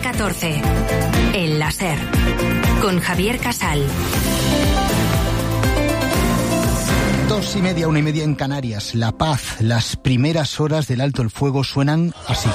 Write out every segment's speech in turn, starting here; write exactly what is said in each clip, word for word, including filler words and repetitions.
catorce. El láser. Con Javier Casal. Dos y media, una y media en Canarias. La Paz. Las primeras horas del alto el fuego suenan así.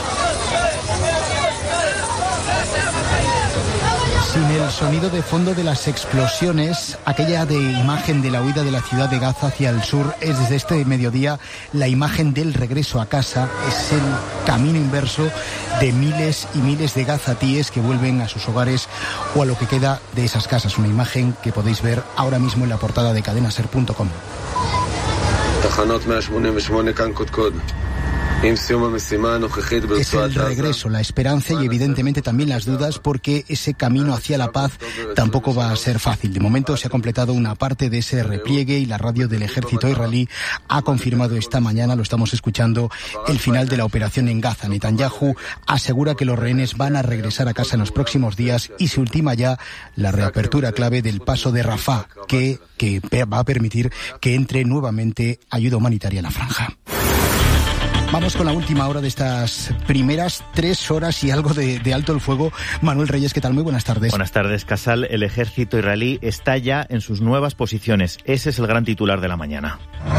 Sin el sonido de fondo de las explosiones, aquella de imagen de la huida de la ciudad de Gaza hacia el sur es desde este mediodía la imagen del regreso a casa, es el camino inverso de miles y miles de gazatíes que vuelven a sus hogares o a lo que queda de esas casas. Una imagen que podéis ver ahora mismo en la portada de cadena ser punto com. Es el regreso, la esperanza y evidentemente también las dudas, porque ese camino hacia la paz tampoco va a ser fácil. De momento se ha completado una parte de ese repliegue y la radio del ejército israelí ha confirmado esta mañana, lo estamos escuchando, el final de la operación en Gaza. Netanyahu asegura que los rehenes van a regresar a casa en los próximos días y se ultima ya la reapertura clave del paso de Rafah, que, que va a permitir que entre nuevamente ayuda humanitaria en la franja. Vamos con la última hora de estas primeras tres horas y algo de, de alto el fuego. Manuel Reyes, ¿qué tal? Muy buenas tardes. Buenas tardes, Casal. El ejército israelí está ya en sus nuevas posiciones. Ese es el gran titular de la mañana.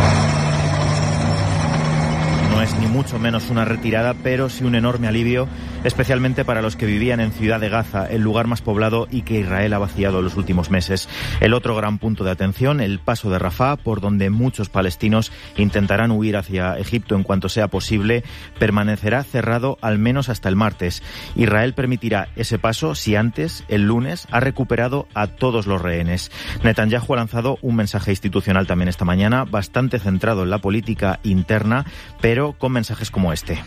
No es ni mucho menos una retirada, pero sí un enorme alivio, especialmente para los que vivían en Ciudad de Gaza, el lugar más poblado y que Israel ha vaciado en los últimos meses. El otro gran punto de atención, el paso de Rafah, por donde muchos palestinos intentarán huir hacia Egipto en cuanto sea posible, permanecerá cerrado al menos hasta el martes. Israel permitirá ese paso si antes, el lunes, ha recuperado a todos los rehenes. Netanyahu ha lanzado un mensaje institucional también esta mañana, bastante centrado en la política interna, pero con mensajes como este.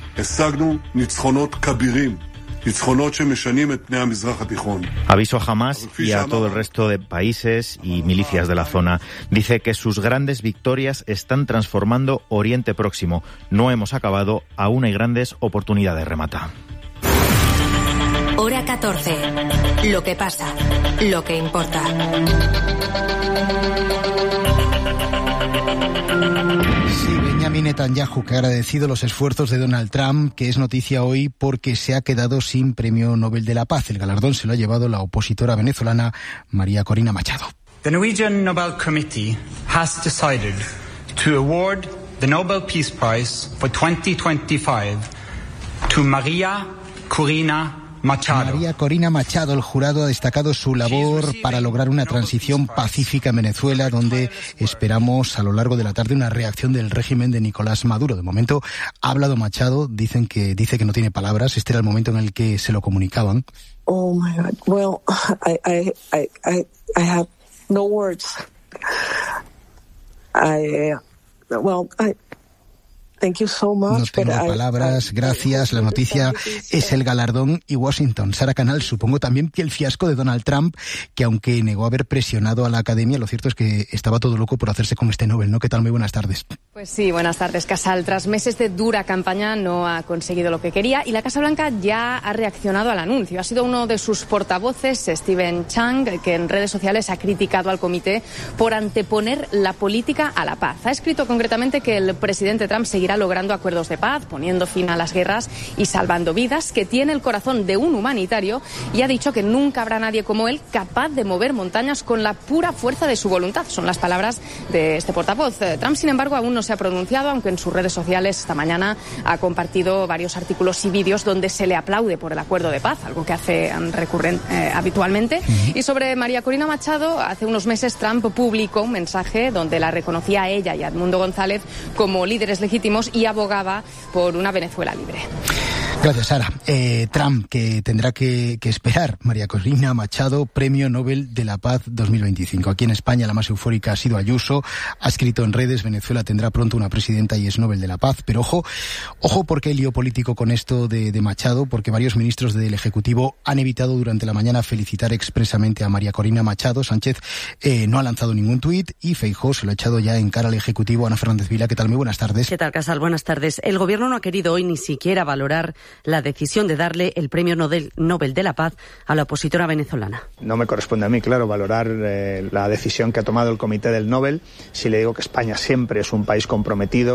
Aviso a Hamás y a todo el resto de países y milicias de la zona. Dice que sus grandes victorias están transformando Oriente Próximo. No hemos acabado, aún hay grandes oportunidades, remata. Hora catorce. Lo que pasa, lo que importa. Benjamin Netanyahu, que ha agradecido los esfuerzos de Donald Trump, que es noticia hoy porque se ha quedado sin Premio Nobel de la Paz. El galardón se lo ha llevado la opositora venezolana María Corina Machado. The Norwegian Nobel Committee has decided to award the Nobel Peace Prize for twenty twenty-five to María Corina Machado. María Corina Machado, el jurado ha destacado su labor para lograr una transición pacífica en Venezuela, donde esperamos a lo largo de la tarde una reacción del régimen de Nicolás Maduro. De momento ha hablado Machado, dicen que dice que no tiene palabras. Este era el momento en el que se lo comunicaban. Oh my God. Well, I I I I, I have no words. I well, I Thank you so much, no tengo palabras, gracias. La noticia es el galardón y Washington. Sara Canal, supongo también que el fiasco de Donald Trump, que aunque negó haber presionado a la academia, lo cierto es que estaba todo loco por hacerse con este Nobel, ¿no? ¿Qué tal? Muy buenas tardes. Pues sí, buenas tardes, Casal. Tras meses de dura campaña no ha conseguido lo que quería y la Casa Blanca ya ha reaccionado al anuncio. Ha sido uno de sus portavoces, Stephen Chang, que en redes sociales ha criticado al comité por anteponer la política a la paz. Ha escrito concretamente que el presidente Trump seguirá logrando acuerdos de paz, poniendo fin a las guerras y salvando vidas, que tiene el corazón de un humanitario y ha dicho que nunca habrá nadie como él capaz de mover montañas con la pura fuerza de su voluntad. Son las palabras de este portavoz. Trump, sin embargo, aún no se ha pronunciado, aunque en sus redes sociales esta mañana ha compartido varios artículos y vídeos donde se le aplaude por el acuerdo de paz, algo que hace recurrente eh, habitualmente. Uh-huh. Y sobre María Corina Machado, hace unos meses Trump publicó un mensaje donde la reconocía a ella y a Edmundo González como líderes legítimos y abogaba por una Venezuela libre. Gracias, Sara. Eh, Trump, que tendrá que, que esperar. María Corina Machado, Premio Nobel de la Paz dos mil veinticinco. Aquí en España la más eufórica ha sido Ayuso. Ha escrito en redes, Venezuela tendrá pronto una presidenta y es Nobel de la Paz. Pero ojo, ojo porque hay lío político con esto de, de Machado, porque varios ministros del Ejecutivo han evitado durante la mañana felicitar expresamente a María Corina Machado. Sánchez eh, no ha lanzado ningún tuit y Feijóo se lo ha echado ya en cara al Ejecutivo. Ana Fernández Vila, ¿qué tal? Muy buenas tardes. ¿Qué tal, Casal? Buenas tardes. El Gobierno no ha querido hoy ni siquiera valorar la decisión de darle el Premio Nobel, Nobel de la Paz a la opositora venezolana. No me corresponde a mí, claro, valorar eh, la decisión que ha tomado el Comité del Nobel. Si le digo que España siempre es un país comprometido